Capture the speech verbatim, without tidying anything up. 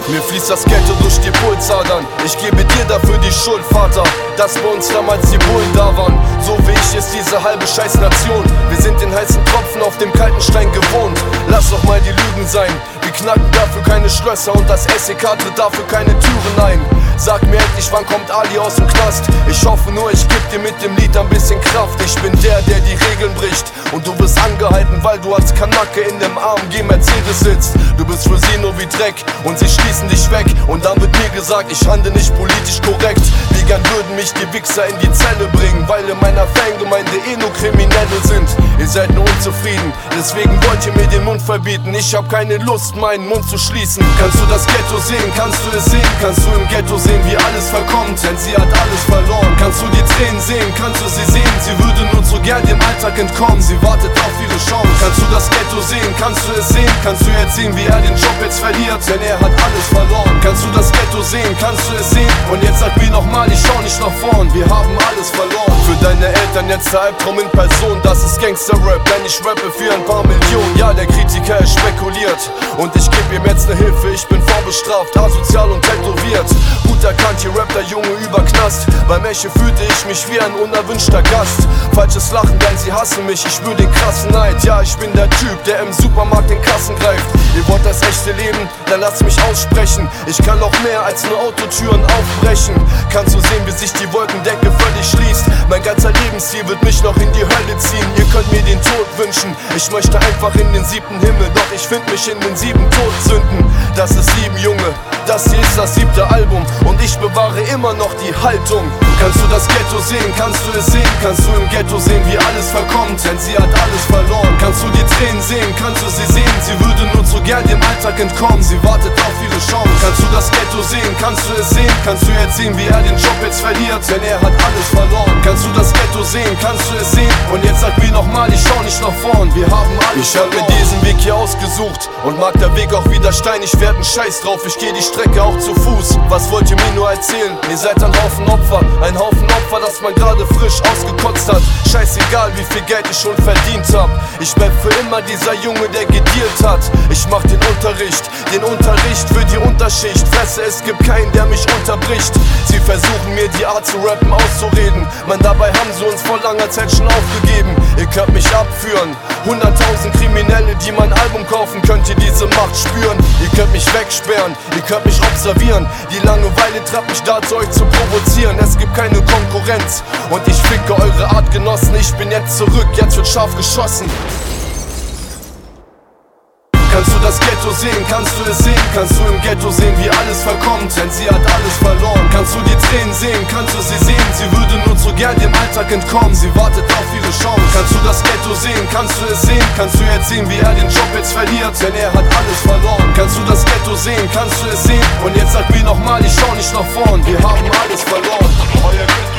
Mir fließt das Ghetto durch die Pulsadern. Ich gebe dir dafür die Schuld, Vater, dass bei uns damals die Bullen da waren. So wie ich ist diese halbe Scheiß-Nation. Wir sind den heißen Tropfen auf dem kalten Stein gewohnt. Lass doch mal die Lügen sein. Wir knacken dafür keine Schlösser und das S E K tritt dafür keine Türen ein. Sag mir endlich, wann kommt Ali aus dem Knast? Ich hoffe nur, ich geb dir mit dem Lied ein bisschen Kraft. Ich bin der, der die Regeln bricht. Und du wirst angehalten, weil du als Kanacke in dem A M G Mercedes sitzt. Du bist für sie nur wie Dreck und sie schließen dich weg. Und dann wird mir gesagt, ich handle nicht politisch korrekt. Wie gern würden mich die Wichser in die Zelle bringen, weil in meiner Fangemeinde eh nur Kriminelle sind. Ihr seid nur unzufrieden, deswegen wollt ihr mir den Mund verbieten. Ich hab keine Lust, meinen Mund zu schließen. Kannst du das Ghetto sehen, kannst du es sehen? Kannst du im Ghetto sehen, wie alles verkommt, denn sie hat alles verloren. Kannst du die Tränen sehen, kannst du sie sehen? Sie würde nur zu gern dem Alltag entkommen, sie wartet auf ihre Chance. Kannst du das Ghetto sehen, kannst du es sehen? Kannst du jetzt sehen, wie er den Job jetzt verliert, denn er hat alles verloren. Kannst du das Ghetto sehen, kannst du es sehen? Und jetzt sag mir nochmal, ich schau nicht nach vorn, wir haben alles verloren. Für deine Eltern jetzt der Albtraum in Person, das ist Gangster-Rap, denn ich rappe für ein paar Millionen. Ja, der Kritiker ist spekuliert und ich geb ihm jetzt ne Hilfe, ich bin vorbestraft, asozial und tätowiert. Gut erkannt, hier rappt der Junge über Knast. Beim Echo fühlte ich mich wie ein unerwünschter Gast. Falsches Lachen, denn sie hassen mich, ich spür den krassen Neid. Ja, ich bin der Typ, der im Supermarkt den Kassen greift. Ihr wollt das echte Leben, dann lasst mich aussprechen. Ich kann noch mehr als nur Autotüren aufbrechen. Kannst du sehen, wie sich die Wolkendecke völlig schließt? Mein ganzer Lebensstil wird mich noch in die Hölle ziehen. Ihr könnt mir den Tod wünschen, ich möchte einfach in den siebten Himmel. Doch ich find mich in den sieben Todsünden. Das ist Lieben, Junge, das hier ist das siebte Album und ich bewahre immer noch die Haltung. Kannst du das Ghetto sehen, kannst du es sehen? Kannst du im Ghetto sehen, wie alles verkommt, denn sie hat alles verloren. Kannst du die Tränen sehen, kannst du sie sehen? Sie würde nur zu gern dem Alltag entkommen, sie wartet auf ihre Chance. Kannst du das Ghetto sehen, kannst du es sehen? Kannst du jetzt sehen, wie er den Job jetzt verliert, denn er hat alles verloren. Kannst du das Ghetto sehen, kannst du es sehen? Und jetzt sag mir nochmal, ich schau nicht nach vorn, wir haben alles Ich hab mir diesen Weg hier ausgesucht und mag der Weg auch wieder steinig werden, scheiß drauf, ich geh die Strecke auch zu Fuß. Was wollt ihr mir nur erzählen? Ihr seid ein Haufen Opfer, ein Haufen Opfer, das man gerade frisch ausgekotzt hat. Scheißegal, wie viel Geld ich schon verdient hab. Ich bleib für immer dieser Junge, der gedealt hat. Ich mach den Unterricht, den Unterricht für die Unterschicht. Fresse, es gibt keinen, der mich unterbricht. Sie versuchen mir die Art zu rappen auszureden. Man, dabei haben sie uns vor langer Zeit schon aufgegeben. Ihr könnt mich abführen, hunderttausend Kriminelle, die mein Album kaufen, könnt ihr diese Macht spüren. Ihr könnt mich wegsperren, ihr könnt mich observieren. Die Langeweile treibt mich dazu, euch zu provozieren. Es gibt keine Konkurrenz und ich ficke eure Artgenossen. Ich bin jetzt zurück, jetzt wird scharf geschossen. Kannst du das Ghetto sehen, kannst du es sehen? Kannst du im Ghetto sehen, wie alles verkommt, denn sie hat alles verloren. Kannst du die Tränen sehen, kannst du sie sehen? Sie würde nur zu gern dem Alltag entkommen, sie wartet auf ihre Chance. Kannst du das Ghetto sehen, kannst du es sehen? Kannst du jetzt sehen, wie er den Job jetzt verliert, denn er hat alles verloren. Kannst du das Ghetto sehen, kannst du es sehen? Und jetzt sag mir nochmal, ich schau nicht nach vorn, wir haben alles verloren.